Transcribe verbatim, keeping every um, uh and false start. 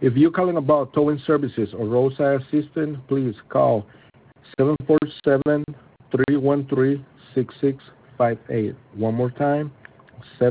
If you're calling about towing services or roadside assistance, please call seven four seven, three one three, six six five eight. One more time,